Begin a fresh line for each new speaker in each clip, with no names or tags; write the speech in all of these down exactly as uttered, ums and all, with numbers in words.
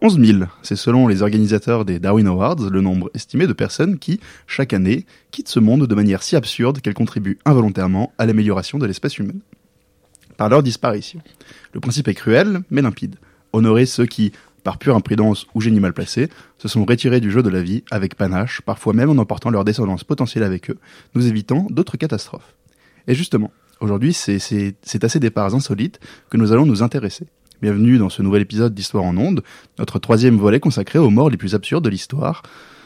onze mille, c'est selon les organisateurs des Darwin Awards le nombre estimé de personnes qui, chaque année, quittent ce monde de manière si absurde qu'elles contribuent involontairement à l'amélioration de l'espèce humaine. Par leur disparition. Le principe est cruel, mais limpide. Honorer ceux qui, par pure imprudence ou génie mal placé, se sont retirés du jeu de la vie avec panache, parfois même en emportant leur descendance potentielle avec eux, nous évitant d'autres catastrophes. Et justement, aujourd'hui, c'est, c'est, c'est à ces départs insolites que nous allons nous intéresser. Bienvenue dans ce nouvel épisode d'Histoire en ondes, notre troisième volet consacré aux morts les plus absurdes de l'histoire.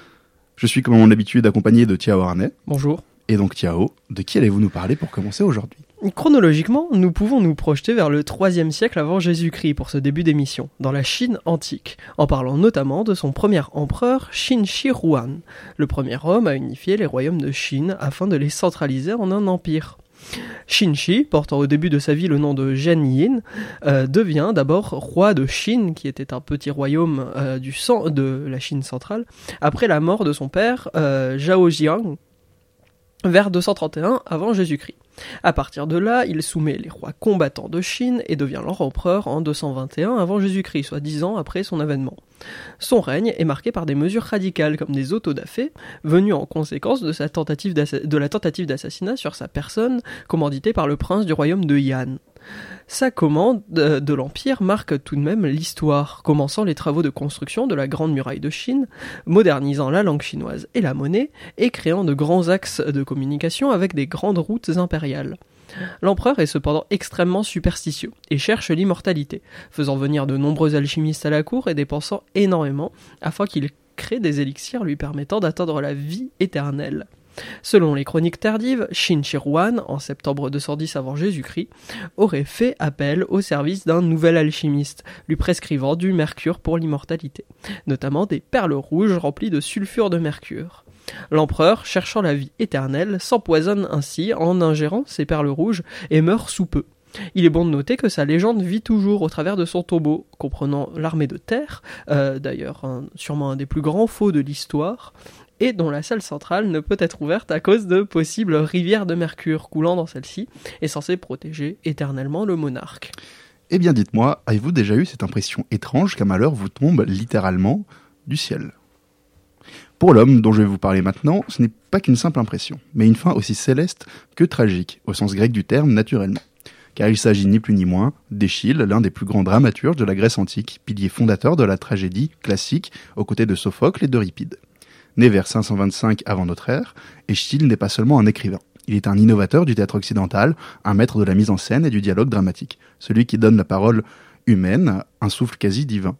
Je suis comme à mon habitude accompagné de Tiao Arnais.
Bonjour.
Et donc Tiao, de qui allez-vous nous parler pour commencer aujourd'hui ?
Chronologiquement, nous pouvons nous projeter vers le troisième siècle avant Jésus-Christ pour ce début d'émission, dans la Chine antique, en parlant notamment de son premier empereur, Qin Shi Huang, le premier homme à unifier les royaumes de Chine afin de les centraliser en un empire. Qin Shi, portant au début de sa vie le nom de Zhen Yin, euh, devient d'abord roi de Chine, qui était un petit royaume euh, du cent- de la Chine centrale, après la mort de son père, euh, Zhao Jiang, vers deux cent trente et un avant Jésus-Christ. À partir de là, il soumet les rois combattants de Chine et devient leur empereur en deux cent vingt et un avant Jésus-Christ, soit dix ans après son avènement. Son règne est marqué par des mesures radicales comme des autodafés, venues en conséquence de, sa tentative de la tentative d'assassinat sur sa personne, commanditée par le prince du royaume de Yan. Sa commande de, de l'Empire marque tout de même l'histoire, commençant les travaux de construction de la Grande Muraille de Chine, modernisant la langue chinoise et la monnaie, et créant de grands axes de communication avec des grandes routes impériales. L'empereur est cependant extrêmement superstitieux et cherche l'immortalité, faisant venir de nombreux alchimistes à la cour et dépensant énormément afin qu'il crée des élixirs lui permettant d'atteindre la vie éternelle. Selon les chroniques tardives, Qin Shi Huang, en septembre deux cent dix avant Jésus-Christ, aurait fait appel au service d'un nouvel alchimiste, lui prescrivant du mercure pour l'immortalité, notamment des perles rouges remplies de sulfure de mercure. L'empereur, cherchant la vie éternelle, s'empoisonne ainsi en ingérant ces perles rouges et meurt sous peu. Il est bon de noter que sa légende vit toujours au travers de son tombeau, comprenant l'armée de terre, euh, d'ailleurs un, sûrement un des plus grands faux de l'histoire, et dont la salle centrale ne peut être ouverte à cause de possibles rivières de mercure coulant dans celle-ci, et censée protéger éternellement le monarque.
Eh bien dites-moi, avez-vous déjà eu cette impression étrange qu'un malheur vous tombe littéralement du ciel ? Pour l'homme dont je vais vous parler maintenant, ce n'est pas qu'une simple impression, mais une fin aussi céleste que tragique, au sens grec du terme naturellement. Car il s'agit ni plus ni moins d'Échille, l'un des plus grands dramaturges de la Grèce antique, pilier fondateur de la tragédie classique aux côtés de Sophocle et d'Euripide. Né vers cinq cent vingt-cinq avant notre ère, Échille n'est pas seulement un écrivain. Il est un innovateur du théâtre occidental, un maître de la mise en scène et du dialogue dramatique, celui qui donne la parole humaine un souffle quasi divin.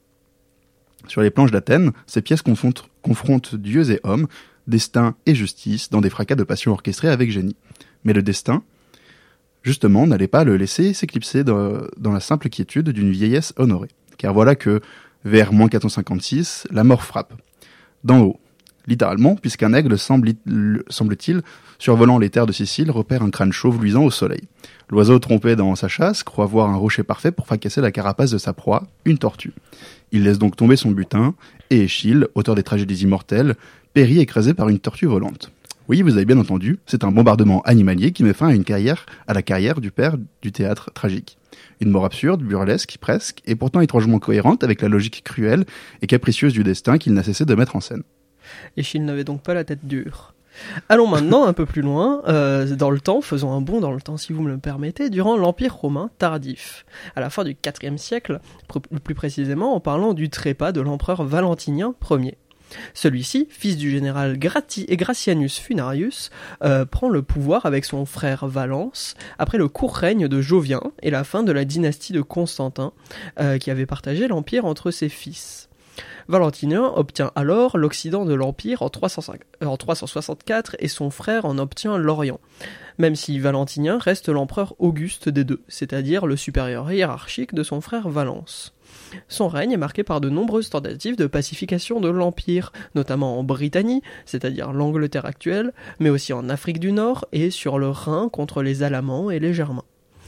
Sur les planches d'Athènes, ces pièces confrontent, confrontent dieux et hommes, destin et justice, dans des fracas de passion orchestrés avec génie. Mais le destin, justement, n'allait pas le laisser s'éclipser dans, dans la simple quiétude d'une vieillesse honorée. Car voilà que, vers moins quatre cent cinquante-six, la mort frappe. D'en haut, littéralement, puisqu'un aigle, semble, semble-t-il, survolant les terres de Sicile, repère un crâne chauve luisant au soleil. L'oiseau, trompé dans sa chasse, croit voir un rocher parfait pour fracasser la carapace de sa proie, une tortue. Il laisse donc tomber son butin, et Échille, auteur des tragédies immortelles, périt écrasé par une tortue volante. Oui, vous avez bien entendu, c'est un bombardement animalier qui met fin à une carrière, à la carrière du père du théâtre tragique. Une mort absurde, burlesque, presque, et pourtant étrangement cohérente avec la logique cruelle et capricieuse du destin qu'il n'a cessé de mettre en scène.
Échille n'avait donc pas la tête dure. Allons maintenant un peu plus loin, euh, dans le temps, faisons un bond dans le temps si vous me le permettez, durant l'Empire romain tardif, à la fin du quatrième siècle, plus précisément en parlant du trépas de l'empereur Valentinien Ier. Celui-ci, fils du général Grati- Gracianus Funarius, euh, prend le pouvoir avec son frère Valens après le court règne de Jovien et la fin de la dynastie de Constantin, euh, qui avait partagé l'empire entre ses fils. Valentinien obtient alors l'Occident de l'Empire en trois cent cinq, en trois cent soixante-quatre et son frère en obtient l'Orient, même si Valentinien reste l'empereur Auguste des deux, c'est-à-dire le supérieur hiérarchique de son frère Valens. Son règne est marqué par de nombreuses tentatives de pacification de l'Empire, notamment en Britannie, c'est-à-dire l'Angleterre actuelle, mais aussi en Afrique du Nord et sur le Rhin contre les Alamans et les Germains.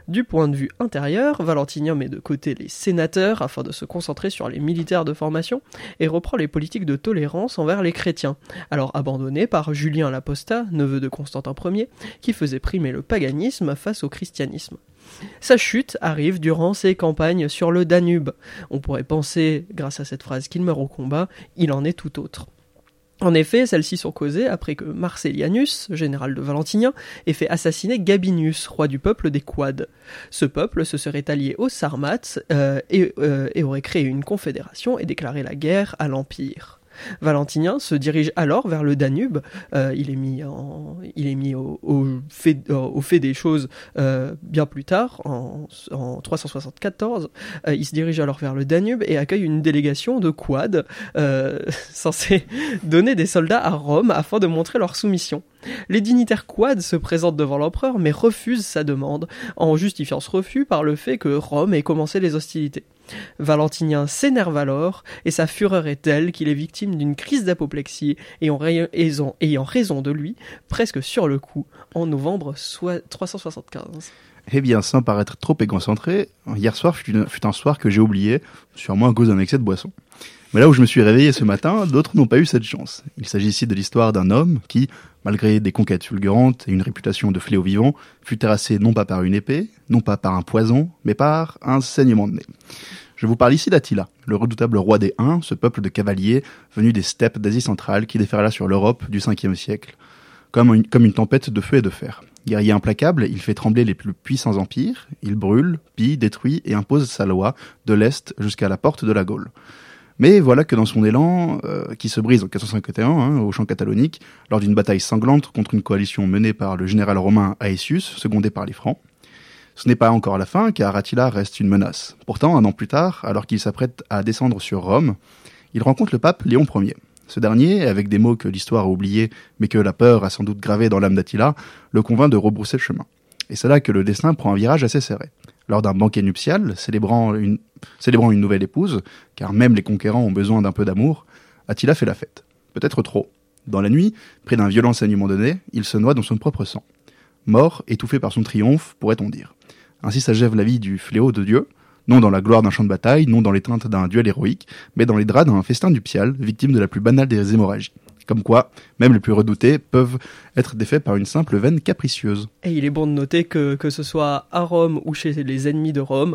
Du point de vue intérieur, Valentinien met de côté les sénateurs afin de se concentrer sur les militaires de formation et reprend les politiques de tolérance envers les chrétiens, alors abandonnées par Julien l'Apostat, neveu de Constantin Ier, qui faisait primer le paganisme face au christianisme. Sa chute arrive durant ses campagnes sur le Danube. On pourrait penser, grâce à cette phrase, qu'il meurt au combat, il en est tout autre. En effet, celles-ci sont causées après que Marcellianus, général de Valentinien, ait fait assassiner Gabinius, roi du peuple des Quades. Ce peuple se serait allié aux Sarmates euh, et, euh, et aurait créé une confédération et déclaré la guerre à l'Empire. Valentinien se dirige alors vers le Danube, euh, il est mis, en, il est mis au, au, fait, au fait des choses euh, bien plus tard, en, en trois cent soixante-quatorze, euh, il se dirige alors vers le Danube et accueille une délégation de quads euh, censée donner des soldats à Rome afin de montrer leur soumission. Les dignitaires quads se présentent devant l'empereur mais refusent sa demande, en justifiant ce refus par le fait que Rome ait commencé les hostilités. Valentinien s'énerve alors, et sa fureur est telle qu'il est victime d'une crise d'apoplexie, ayant raison, ayant raison de lui, presque sur le coup, en novembre trois cent soixante-quinze.
Eh bien, sans paraître trop égocentré, hier soir fut, fut un soir que j'ai oublié, sûrement à cause d'un excès de boisson. Mais là où je me suis réveillé ce matin, d'autres n'ont pas eu cette chance. Il s'agit ici de l'histoire d'un homme qui, malgré des conquêtes fulgurantes et une réputation de fléau vivant, fut terrassé non pas par une épée, non pas par un poison, mais par un saignement de nez. Je vous parle ici d'Attila, le redoutable roi des Huns, ce peuple de cavaliers venu des steppes d'Asie centrale qui déferla sur l'Europe du cinquième siècle, comme une, comme une tempête de feu et de fer. Guerrier implacable, il fait trembler les plus puissants empires, il brûle, pille, détruit et impose sa loi de l'Est jusqu'à la porte de la Gaule. Mais voilà que dans son élan, euh, qui se brise en quatre cent cinquante et un, hein, au champ catalonique, lors d'une bataille sanglante contre une coalition menée par le général romain Aetius, secondé par les Francs, ce n'est pas encore la fin, car Attila reste une menace. Pourtant, un an plus tard, alors qu'il s'apprête à descendre sur Rome, il rencontre le pape Léon Ier. Ce dernier, avec des mots que l'histoire a oubliés, mais que la peur a sans doute gravés dans l'âme d'Attila, le convainc de rebrousser le chemin. Et c'est là que le destin prend un virage assez serré. Lors d'un banquet nuptial, célébrant une, célébrant une nouvelle épouse, car même les conquérants ont besoin d'un peu d'amour, Attila fait la fête. Peut-être trop. Dans la nuit, près d'un violent saignement de nez, il se noie dans son propre sang. Mort, étouffé par son triomphe, pourrait-on dire. Ainsi s'achève la vie du fléau de Dieu, non dans la gloire d'un champ de bataille, non dans l'étreinte d'un duel héroïque, mais dans les draps d'un festin nuptial, victime de la plus banale des hémorragies. Comme quoi, même les plus redoutés peuvent être défaits par une simple veine capricieuse.
Et il est bon de noter que, que ce soit à Rome ou chez les ennemis de Rome,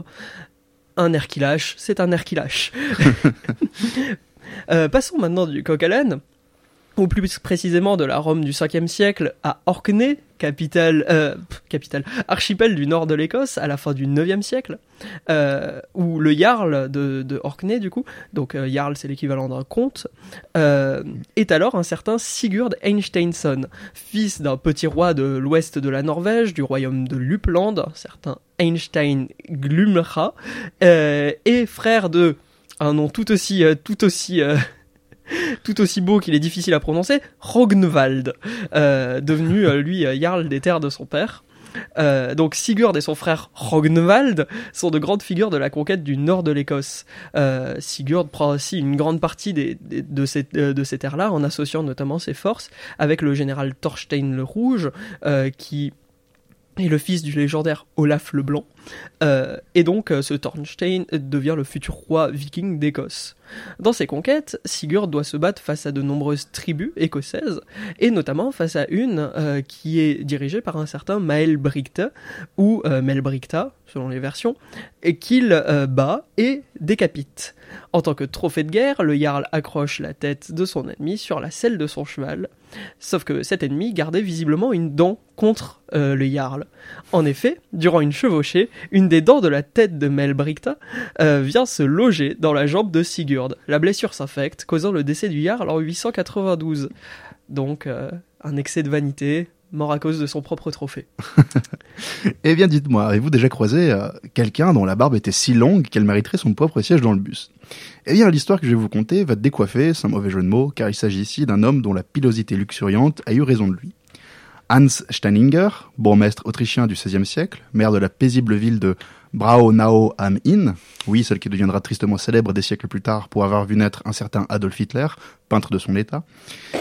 un air qui lâche, c'est un air qui lâche. euh, passons maintenant du coq à l'âne, ou plus précisément de la Rome du cinquième siècle à Orkney, capitale, euh, capitale, archipel du nord de l'Écosse à la fin du neuvième siècle, euh, où le Jarl de, de Orkney, du coup, donc euh, Jarl c'est l'équivalent d'un comte, euh, est alors un certain Sigurd Einsteinsson, fils d'un petit roi de l'ouest de la Norvège, du royaume de Lupland, un certain Einstein Glumra, euh, et frère de un nom tout aussi, euh, tout aussi, euh, tout aussi beau qu'il est difficile à prononcer, Rognvald, euh, devenu euh, lui euh, jarl des terres de son père. Euh, donc Sigurd et son frère Rognvald sont de grandes figures de la conquête du nord de l'Écosse. Euh, Sigurd prend aussi une grande partie des, des, de, ces, de ces terres-là en associant notamment ses forces avec le général Thorstein le Rouge, euh, qui est le fils du légendaire Olaf le Blanc. Euh, et donc euh, ce Thorstein devient le futur roi viking d'Écosse. Dans ses conquêtes, Sigurd doit se battre face à de nombreuses tribus écossaises, et notamment face à une euh, qui est dirigée par un certain Maelbricta, ou euh, Melbricta, selon les versions, et qu'il euh, bat et décapite. En tant que trophée de guerre, le Jarl accroche la tête de son ennemi sur la selle de son cheval, sauf que cet ennemi gardait visiblement une dent contre euh, le Jarl. En effet, durant une chevauchée, une des dents de la tête de Melbricta euh, vient se loger dans la jambe de Sigurd. La blessure s'infecte, causant le décès du Jarl en huit cent quatre-vingt-douze. Donc, euh, un excès de vanité, mort à cause de son propre trophée.
Eh bien, dites-moi, avez-vous déjà croisé euh, quelqu'un dont la barbe était si longue qu'elle mériterait son propre siège dans le bus ? Eh bien, l'histoire que je vais vous conter va décoiffer, sans mauvais jeu de mots, car il s'agit ici d'un homme dont la pilosité luxuriante a eu raison de lui. Hans Steininger, bourgmestre autrichien du seizième siècle, maire de la paisible ville de Braunau am Inn, oui, celle qui deviendra tristement célèbre des siècles plus tard pour avoir vu naître un certain Adolf Hitler, peintre de son état,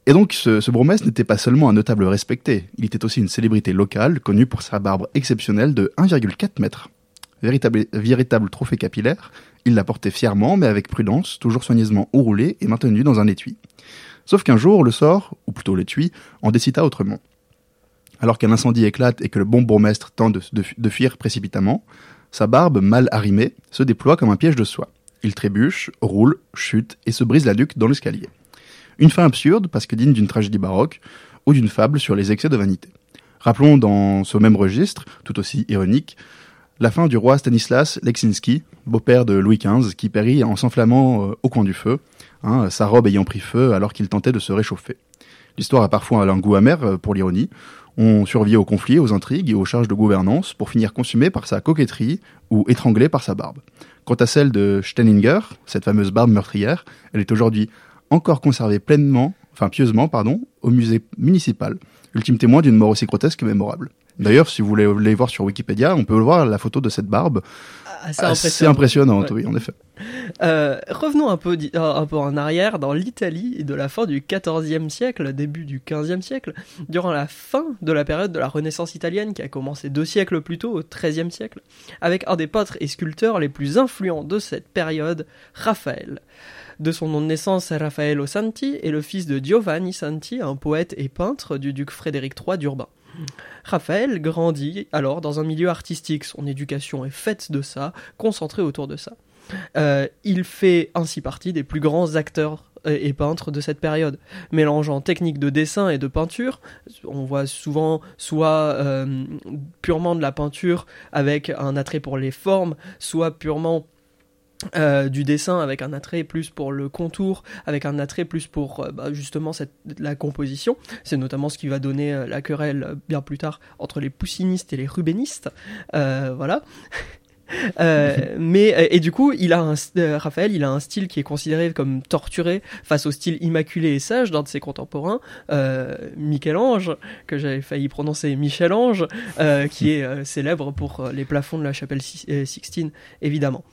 Et donc, ce, ce bourgmestre n'était pas seulement un notable respecté, il était aussi une célébrité locale, connue pour sa barbe exceptionnelle de un virgule quatre mètres. Véritable, véritable trophée capillaire, il la portait fièrement, mais avec prudence, toujours soigneusement enroulée et maintenue dans un étui. Sauf qu'un jour, le sort, ou plutôt l'étui, en décida autrement. Alors qu'un incendie éclate et que le bon bourgmestre tente de, de, de fuir précipitamment, sa barbe, mal arrimée, se déploie comme un piège de soie. Il trébuche, roule, chute et se brise la nuque dans l'escalier. Une fin absurde, parce que digne d'une tragédie baroque, ou d'une fable sur les excès de vanité. Rappelons dans ce même registre, tout aussi ironique, la fin du roi Stanislas Leczinski, beau-père de Louis quinze, qui périt en s'enflammant euh, au coin du feu, hein, sa robe ayant pris feu alors qu'il tentait de se réchauffer. L'histoire a parfois un goût amer euh, pour l'ironie. On survit aux conflits, aux intrigues et aux charges de gouvernance pour finir consumé par sa coquetterie ou étranglé par sa barbe. Quant à celle de Steininger, cette fameuse barbe meurtrière, elle est aujourd'hui encore conservée pleinement, enfin pieusement, pardon, au musée municipal. Ultime témoin d'une mort aussi grotesque que mémorable. D'ailleurs, si vous voulez aller voir sur Wikipédia, on peut voir la photo de cette barbe.
Assez
assez
impressionnante,
impressionnante, ouais. Oui, en effet.
Euh, revenons un peu, un peu en arrière, dans l'Italie de la fin du quatorzième siècle, début du quinzième siècle, durant la fin de la période de la Renaissance italienne qui a commencé deux siècles plus tôt, au treizième siècle, avec un des peintres et sculpteurs les plus influents de cette période, Raphaël. De son nom de naissance, Raffaello Santi est le fils de Giovanni Santi, un poète et peintre du duc Frédéric trois d'Urbain. Raphaël grandit alors dans un milieu artistique, son éducation est faite de ça, concentrée autour de ça. Euh, il fait ainsi partie des plus grands acteurs et peintres de cette période, mélangeant techniques de dessin et de peinture. On voit souvent soit euh, purement de la peinture avec un attrait pour les formes, soit purement Euh, du dessin avec un attrait plus pour le contour, avec un attrait plus pour euh, bah, justement cette, la composition. C'est notamment ce qui va donner euh, la querelle euh, bien plus tard entre les poussinistes et les rubénistes. Euh, voilà. Euh, mais et, et du coup, il a un, euh, Raphaël, il a un style qui est considéré comme torturé face au style immaculé et sage d'un de ses contemporains, euh, Michel-Ange, que j'avais failli prononcer Michel-Ange, euh, qui est euh, célèbre pour les plafonds de la chapelle Sixtine, évidemment.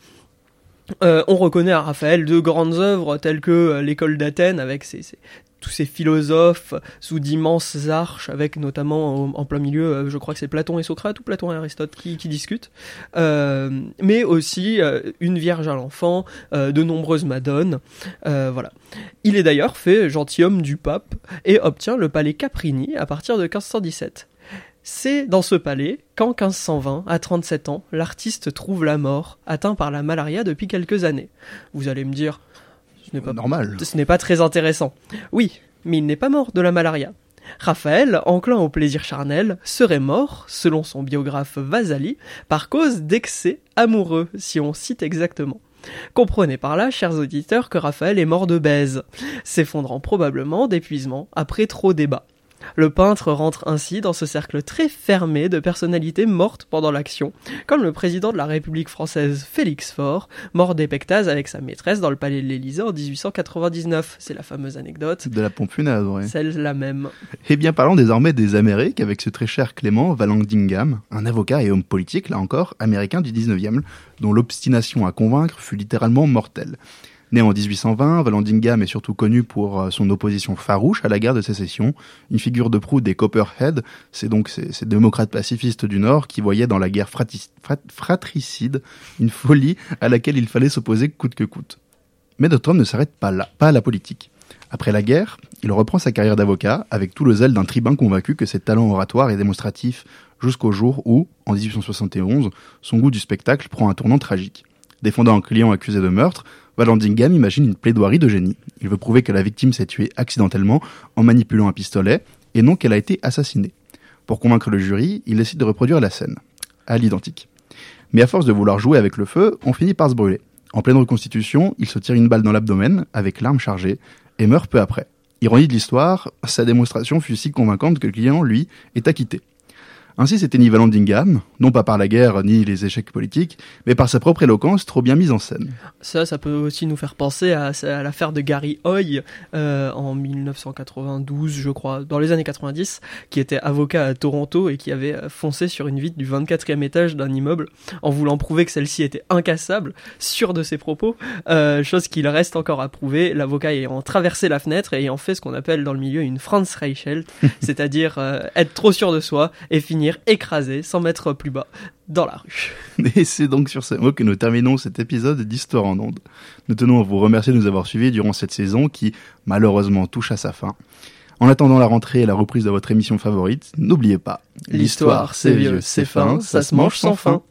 Euh, on reconnaît à Raphaël de grandes œuvres telles que euh, l'école d'Athènes avec ses, ses, tous ces philosophes sous d'immenses arches, avec notamment en, en plein milieu, euh, je crois que c'est Platon et Socrate ou Platon et Aristote qui, qui discutent, euh, mais aussi euh, une Vierge à l'enfant, euh, de nombreuses madones, euh, voilà. Il est d'ailleurs fait gentilhomme du pape et obtient le palais Caprini à partir de quinze cent dix-sept. C'est dans ce palais qu'en quinze cent vingt, à trente-sept ans, l'artiste trouve la mort, atteint par la malaria depuis quelques années. Vous allez me dire, ce n'est pas
normal.
Ce n'est pas très intéressant. Oui, mais il n'est pas mort de la malaria. Raphaël, enclin au plaisir charnel, serait mort, selon son biographe Vasali, par cause d'excès amoureux, si on cite exactement. Comprenez par là, chers auditeurs, que Raphaël est mort de baise, s'effondrant probablement d'épuisement après trop débat. Le peintre rentre ainsi dans ce cercle très fermé de personnalités mortes pendant l'action, comme le président de la République française Félix Faure, mort d'épectase avec sa maîtresse dans le palais de l'Élysée en dix-huit cent quatre-vingt-dix-neuf. C'est la fameuse anecdote.
De la pompe funèbre, ouais.
Celle-là même.
Eh bien, parlons désormais des Amériques avec ce très cher Clément Vallandigham, un avocat et homme politique, là encore, américain du dix-neuvième, dont l'obstination à convaincre fut littéralement mortelle. Né en dix-huit cent vingt, Vallandigham est surtout connu pour son opposition farouche à la guerre de sécession, une figure de proue des Copperhead, c'est donc ces, ces démocrates pacifistes du Nord qui voyaient dans la guerre frati- frat- fratricide une folie à laquelle il fallait s'opposer coûte que coûte. Mais notre homme ne s'arrête pas là, pas à la politique. Après la guerre, il reprend sa carrière d'avocat avec tout le zèle d'un tribun convaincu que ses talents oratoires et démonstratifs jusqu'au jour où, en dix-huit cent soixante et onze, son goût du spectacle prend un tournant tragique. Défendant un client accusé de meurtre, Vallandigham imagine une plaidoirie de génie. Il veut prouver que la victime s'est tuée accidentellement en manipulant un pistolet et non qu'elle a été assassinée. Pour convaincre le jury, il décide de reproduire la scène, à l'identique. Mais à force de vouloir jouer avec le feu, on finit par se brûler. En pleine reconstitution, il se tire une balle dans l'abdomen avec l'arme chargée et meurt peu après. Ironie de l'histoire, sa démonstration fut si convaincante que le client, lui, est acquitté. Ainsi, c'était Neil Vallandigham, non pas par la guerre ni les échecs politiques, mais par sa propre éloquence trop bien mise en scène.
Ça, ça peut aussi nous faire penser à, à l'affaire de Gary Hoy euh, en dix-neuf cent quatre-vingt-douze, je crois, dans les années quatre-vingt-dix, qui était avocat à Toronto et qui avait foncé sur une vitre du vingt-quatrième étage d'un immeuble en voulant prouver que celle-ci était incassable, sûr de ses propos, euh, chose qu'il reste encore à prouver, l'avocat ayant traversé la fenêtre et ayant fait ce qu'on appelle dans le milieu une Franz Reichelt, c'est-à-dire euh, être trop sûr de soi et finir écrasé, sans mettre plus bas, dans la rue.
Et c'est donc sur ces mots que nous terminons cet épisode d'Histoire en ondes. Nous tenons à vous remercier de nous avoir suivis durant cette saison qui, malheureusement, touche à sa fin. En attendant la rentrée et la reprise de votre émission favorite, n'oubliez pas,
l'histoire, c'est vieux, c'est fin, ça se mange sans fin.